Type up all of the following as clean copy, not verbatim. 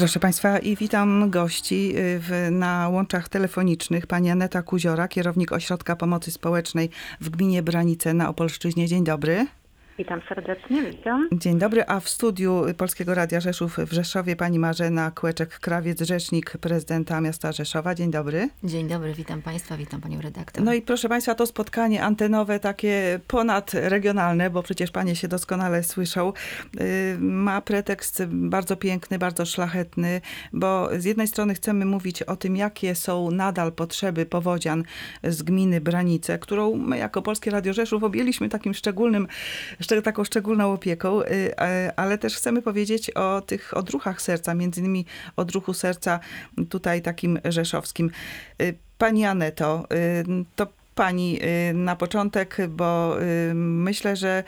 Proszę Państwa, i witam gości na łączach telefonicznych. Pani Aneta Kuziora, kierownik Ośrodka Pomocy Społecznej w gminie Branice na Opolszczyźnie. Dzień dobry. Witam serdecznie, witam. Dzień dobry, a w studiu Polskiego Radia Rzeszów w Rzeszowie pani Marzena Kłeczek-Krawiec, rzecznik prezydenta miasta Rzeszowa. Dzień dobry. Dzień dobry, witam Państwa, witam Panią redaktor. No i proszę Państwa, to spotkanie antenowe, takie ponadregionalne, bo przecież Panie się doskonale słyszą, ma pretekst bardzo piękny, bardzo szlachetny, bo z jednej strony chcemy mówić o tym, jakie są nadal potrzeby powodzian z gminy Branice, którą my jako Polskie Radio Rzeszów objęliśmy taką szczególną opieką, ale też chcemy powiedzieć o tych odruchach serca, między innymi odruchu serca tutaj takim rzeszowskim. Pani Aneto, to pani na początek, bo myślę, że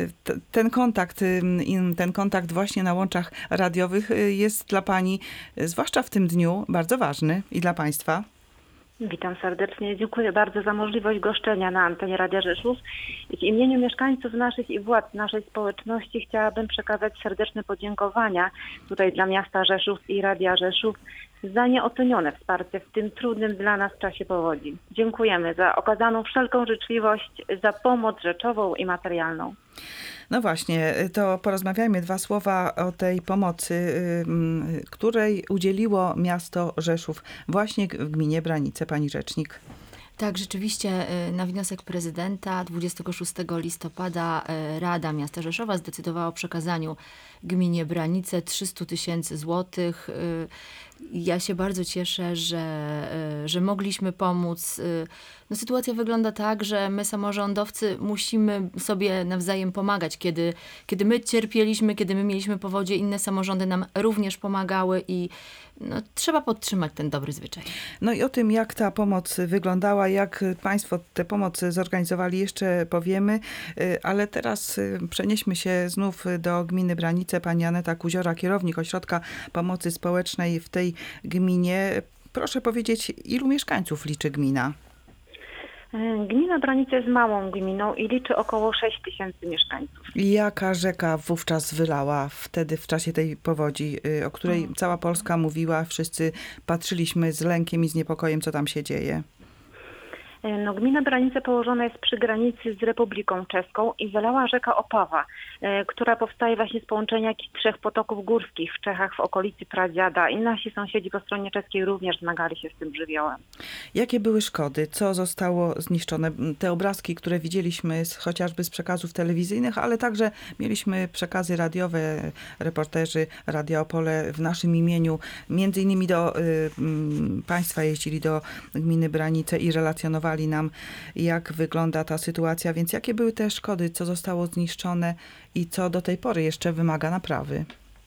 ten kontakt właśnie na łączach radiowych jest dla pani, zwłaszcza w tym dniu, bardzo ważny i dla państwa. Witam serdecznie. Dziękuję bardzo za możliwość goszczenia na antenie Radia Rzeszów. W imieniu mieszkańców naszych i władz naszej społeczności chciałabym przekazać serdeczne podziękowania tutaj dla miasta Rzeszów i Radia Rzeszów za nieocenione wsparcie w tym trudnym dla nas czasie powodzi. Dziękujemy za okazaną wszelką życzliwość, za pomoc rzeczową i materialną. No właśnie, to porozmawiajmy dwa słowa o tej pomocy, której udzieliło miasto Rzeszów właśnie w gminie Branice, pani rzecznik. Tak, rzeczywiście na wniosek prezydenta 26 listopada Rada Miasta Rzeszowa zdecydowała o przekazaniu gminie Branice 300 000 złotych. Ja się bardzo cieszę, że mogliśmy pomóc. No, sytuacja wygląda tak, że my samorządowcy musimy sobie nawzajem pomagać. Kiedy my cierpieliśmy, kiedy my mieliśmy powodzie, inne samorządy nam również pomagały i no, trzeba podtrzymać ten dobry zwyczaj. No i o tym, jak ta pomoc wyglądała, jak państwo tę pomoc zorganizowali, jeszcze powiemy, ale teraz przenieśmy się znów do gminy Branice. Pani Aneta Kuziora, kierownik Ośrodka Pomocy Społecznej w tej gminie. Proszę powiedzieć, ilu mieszkańców liczy gmina? Gmina Branice jest małą gminą i liczy około 6 000 mieszkańców. Jaka rzeka wówczas wylała wtedy w czasie tej powodzi, o której cała Polska mówiła, wszyscy patrzyliśmy z lękiem i z niepokojem, co tam się dzieje? No, gmina Branice położona jest przy granicy z Republiką Czeską i wylała rzeka Opawa, która powstaje właśnie z połączenia trzech potoków górskich w Czechach w okolicy Pradziada i nasi sąsiedzi po stronie czeskiej również zmagali się z tym żywiołem. Jakie były szkody? Co zostało zniszczone? Te obrazki, które widzieliśmy chociażby z przekazów telewizyjnych, ale także mieliśmy przekazy radiowe, reporterzy Radia Opole w naszym imieniu, między innymi do państwa jeździli do gminy Branice i relacjonowali nam, jak wygląda ta sytuacja. Więc jakie były te szkody, co zostało zniszczone i co do tej pory jeszcze wymaga naprawy?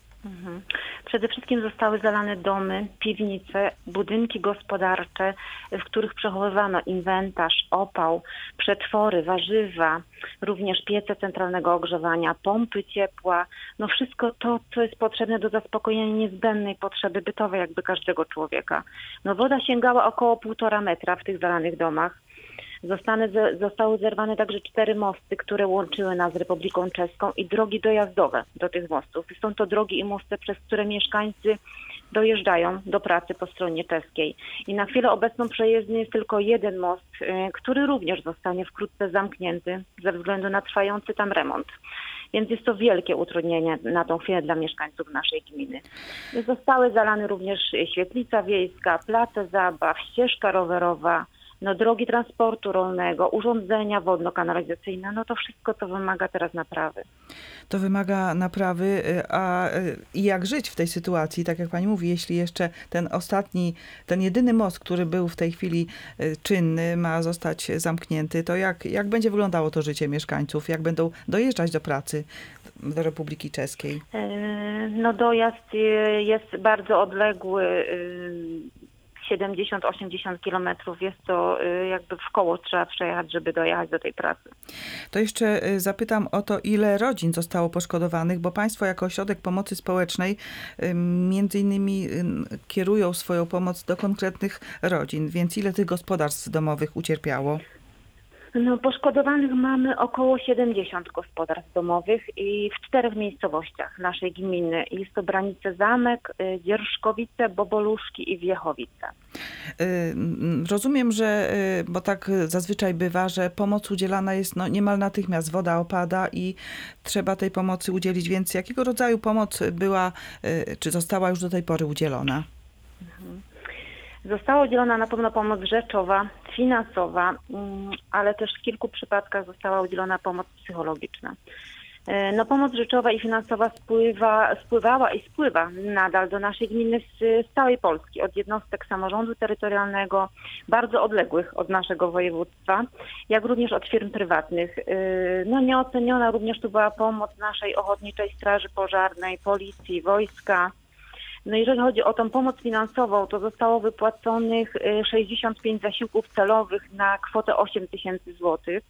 Przede wszystkim zostały zalane domy, piwnice, budynki gospodarcze, w których przechowywano inwentarz, opał, przetwory, warzywa, również piece centralnego ogrzewania, pompy ciepła, no wszystko to, co jest potrzebne do zaspokojenia niezbędnej potrzeby bytowej jakby każdego człowieka. No woda sięgała około 1,5 metra w tych zalanych domach. Zostały zerwane także 4 mosty, które łączyły nas z Republiką Czeską i drogi dojazdowe do tych mostów. Są to drogi i mosty, przez które mieszkańcy dojeżdżają do pracy po stronie czeskiej. I na chwilę obecną przejezdny jest tylko jeden most, który również zostanie wkrótce zamknięty ze względu na trwający tam remont. Więc jest to wielkie utrudnienie na tą chwilę dla mieszkańców naszej gminy. Zostały zalane również świetlica wiejska, place zabaw, ścieżka rowerowa, no, drogi transportu rolnego, urządzenia wodno-kanalizacyjne, no to wszystko to wymaga teraz naprawy. To wymaga naprawy, a jak żyć w tej sytuacji, tak jak pani mówi, jeśli jeszcze ten jedyny most, który był w tej chwili czynny, ma zostać zamknięty, to jak będzie wyglądało to życie mieszkańców, jak będą dojeżdżać do pracy do Republiki Czeskiej? No dojazd jest bardzo odległy, 70-80 kilometrów. Jest to jakby w koło trzeba przejechać, żeby dojechać do tej pracy. To jeszcze zapytam o to, ile rodzin zostało poszkodowanych, bo państwo jako Ośrodek Pomocy Społecznej między innymi kierują swoją pomoc do konkretnych rodzin, więc ile tych gospodarstw domowych ucierpiało? No, poszkodowanych mamy około 70 gospodarstw domowych i w 4 miejscowościach naszej gminy. Jest to Branice Zamek, Dzierżkowice, Boboluszki i Wiechowice. Rozumiem, że, bo tak zazwyczaj bywa, że pomoc udzielana jest no, niemal natychmiast, woda opada i trzeba tej pomocy udzielić, więc jakiego rodzaju pomoc była, czy została już do tej pory udzielona? Została udzielona na pewno pomoc rzeczowa, finansowa, ale też w kilku przypadkach została udzielona pomoc psychologiczna. No, pomoc rzeczowa i finansowa spływała i spływa nadal do naszej gminy z całej Polski, od jednostek samorządu terytorialnego, bardzo odległych od naszego województwa, jak również od firm prywatnych. No, nieoceniona również tu była pomoc naszej Ochotniczej Straży Pożarnej, Policji, wojska. No, jeżeli chodzi o tą pomoc finansową, to zostało wypłaconych 65 zasiłków celowych na kwotę 8 tysięcy złotych.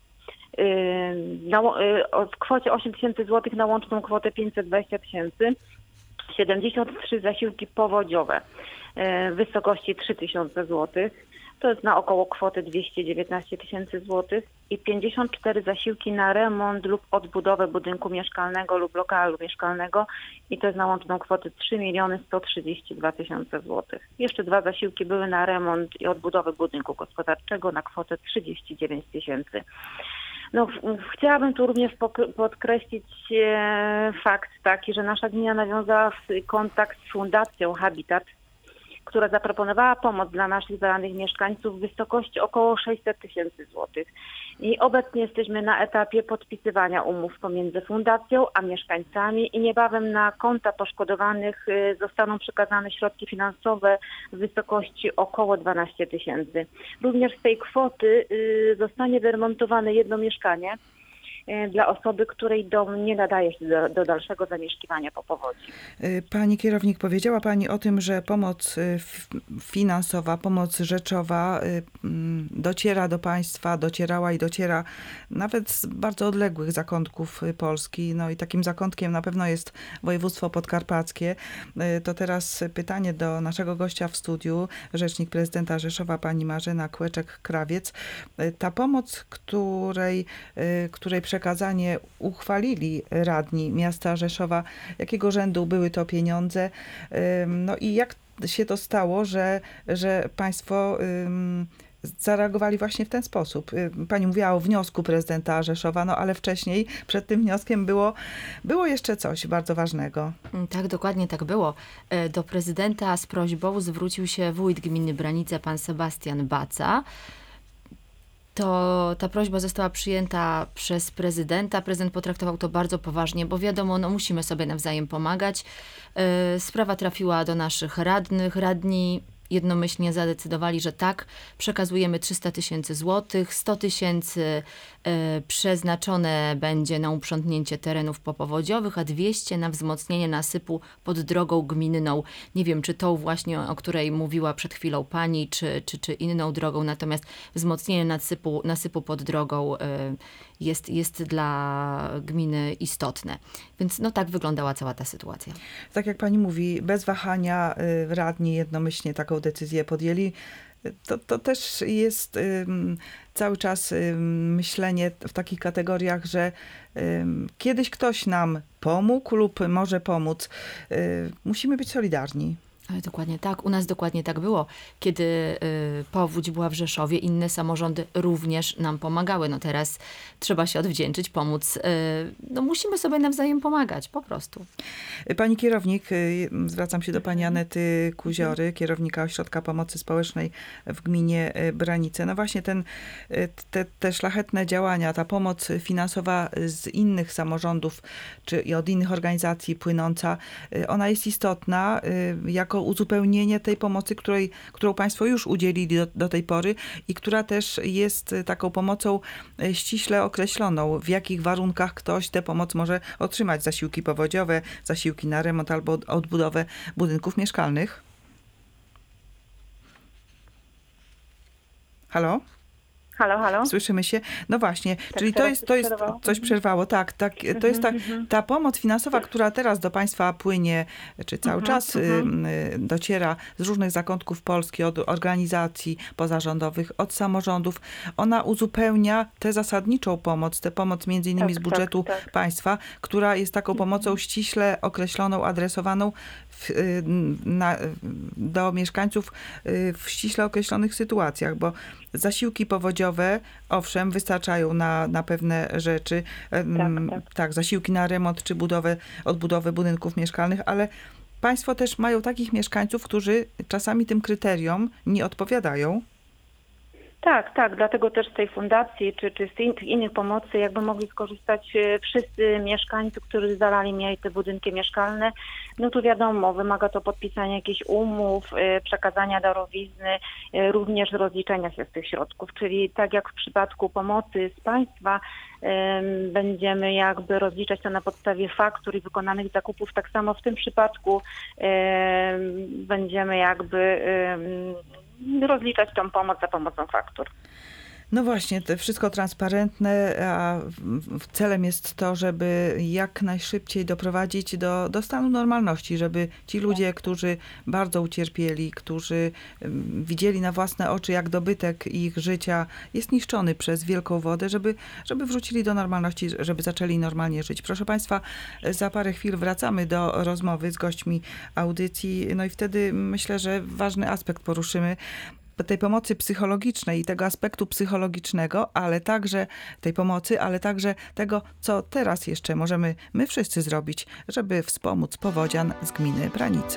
W kwocie 8 tysięcy złotych na łączną kwotę 520 tysięcy, 73 zasiłki powodziowe w wysokości 3 tysiące złotych, to jest na około kwotę 219 tysięcy złotych i 54 zasiłki na remont lub odbudowę budynku mieszkalnego lub lokalu mieszkalnego i to jest na łączną kwotę 3 132 tysiące złotych. Jeszcze 2 zasiłki były na remont i odbudowę budynku gospodarczego na kwotę 39 tysięcy. No, chciałabym tu również podkreślić fakt taki, że nasza gmina nawiązała kontakt z Fundacją Habitat, która zaproponowała pomoc dla naszych zalanych mieszkańców w wysokości około 600 tysięcy złotych. I obecnie jesteśmy na etapie podpisywania umów pomiędzy fundacją a mieszkańcami i niebawem na konta poszkodowanych zostaną przekazane środki finansowe w wysokości około 12 tysięcy. Również z tej kwoty zostanie wyremontowane jedno mieszkanie dla osoby, której dom nie nadaje się do dalszego zamieszkiwania po powodzi. Pani kierownik, powiedziała Pani o tym, że pomoc finansowa, pomoc rzeczowa dociera do państwa, docierała i dociera nawet z bardzo odległych zakątków Polski. No i takim zakątkiem na pewno jest województwo podkarpackie. To teraz pytanie do naszego gościa w studiu, rzecznik prezydenta Rzeszowa, pani Marzena Kłeczek-Krawiec. Ta pomoc, której przekazanie uchwalili radni miasta Rzeszowa, jakiego rzędu były to pieniądze? No i jak się to stało, że państwo zareagowali właśnie w ten sposób? Pani mówiła o wniosku prezydenta Rzeszowa, no ale wcześniej przed tym wnioskiem było jeszcze coś bardzo ważnego. Tak, dokładnie tak było. Do prezydenta z prośbą zwrócił się wójt gminy Branice, pan Sebastian Baca. Ta prośba została przyjęta przez prezydenta. Prezydent potraktował to bardzo poważnie, bo wiadomo, no musimy sobie nawzajem pomagać. Sprawa trafiła do naszych radnych. Radni jednomyślnie zadecydowali, że tak, przekazujemy 300 tysięcy złotych, 100 tysięcy przeznaczone będzie na uprzątnięcie terenów popowodziowych, a 200 na wzmocnienie nasypu pod drogą gminną. Nie wiem, czy tą właśnie, o której mówiła przed chwilą pani, czy inną drogą, natomiast wzmocnienie nasypu pod drogą jest dla gminy istotne. Więc no tak wyglądała cała ta sytuacja. Tak jak pani mówi, bez wahania radni jednomyślnie taką decyzję podjęli. To też jest cały czas myślenie w takich kategoriach, że kiedyś ktoś nam pomógł lub może pomóc. Musimy być solidarni. Ale dokładnie tak. U nas dokładnie tak było. Kiedy powódź była w Rzeszowie, inne samorządy również nam pomagały. No teraz trzeba się odwdzięczyć, pomóc. No musimy sobie nawzajem pomagać, po prostu. Pani kierownik, zwracam się do pani Anety Kuziory, kierownika Ośrodka Pomocy Społecznej w gminie Branice. No właśnie te szlachetne działania, ta pomoc finansowa z innych samorządów czy od innych organizacji płynąca, ona jest istotna jako uzupełnienie tej pomocy, którą państwo już udzielili do tej pory i która też jest taką pomocą ściśle określoną, w jakich warunkach ktoś tę pomoc może otrzymać. Zasiłki powodziowe, zasiłki na remont albo odbudowę budynków mieszkalnych. Halo? Halo, halo? Słyszymy się? No właśnie, czyli teraz to jest przerwało. coś przerwało, tak, to jest ta pomoc finansowa, która teraz do państwa płynie, czy cały czas dociera z różnych zakątków Polski, od organizacji pozarządowych, od samorządów. Ona uzupełnia tę zasadniczą pomoc, tę pomoc między innymi z Tak, budżetu tak. państwa, która jest taką pomocą ściśle określoną, adresowaną do mieszkańców w ściśle określonych sytuacjach, bo zasiłki powodziowe, owszem, wystarczają na pewne rzeczy. Tak, zasiłki na remont czy odbudowę budynków mieszkalnych, ale państwo też mają takich mieszkańców, którzy czasami tym kryteriom nie odpowiadają. Tak, dlatego też z tej fundacji czy z tych innych pomocy jakby mogli skorzystać wszyscy mieszkańcy, którzy mieli te budynki mieszkalne. No tu wiadomo, wymaga to podpisania jakichś umów, przekazania darowizny, również rozliczenia się z tych środków, czyli tak jak w przypadku pomocy z państwa będziemy jakby rozliczać to na podstawie faktur i wykonanych zakupów, tak samo w tym przypadku będziemy jakby rozliczać tą pomoc za pomocą faktur. No właśnie, to wszystko transparentne, a celem jest to, żeby jak najszybciej doprowadzić do stanu normalności, żeby ci ludzie, którzy bardzo ucierpieli, którzy widzieli na własne oczy, jak dobytek ich życia jest niszczony przez wielką wodę, żeby wrócili do normalności, żeby zaczęli normalnie żyć. Proszę Państwa, za parę chwil wracamy do rozmowy z gośćmi audycji, no i wtedy myślę, że ważny aspekt poruszymy, tej pomocy psychologicznej i tego aspektu psychologicznego, ale także tej pomocy, ale także tego, co teraz jeszcze możemy my wszyscy zrobić, żeby wspomóc powodzian z gminy Branice.